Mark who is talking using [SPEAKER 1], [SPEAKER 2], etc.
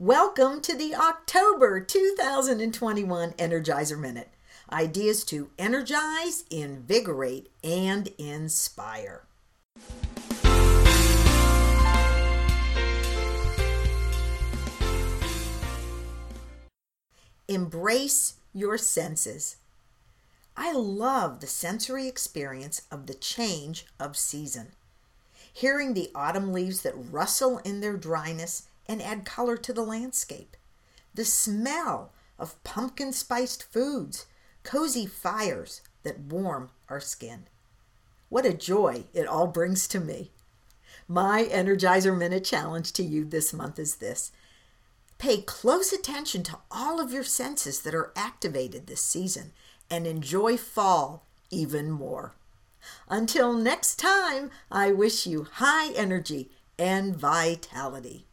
[SPEAKER 1] Welcome to the October 2021 Energizer Minute. Ideas to energize, invigorate, and inspire. Embrace your senses. I love the sensory experience of the change of season. Hearing the autumn leaves that rustle in their dryness and add color to the landscape. The smell of pumpkin-spiced foods, cozy fires that warm our skin. What a joy it all brings to me. My Energizer Minute challenge to you this month is this. Pay close attention to all of your senses that are activated this season and enjoy fall even more. Until next time, I wish you high energy and vitality.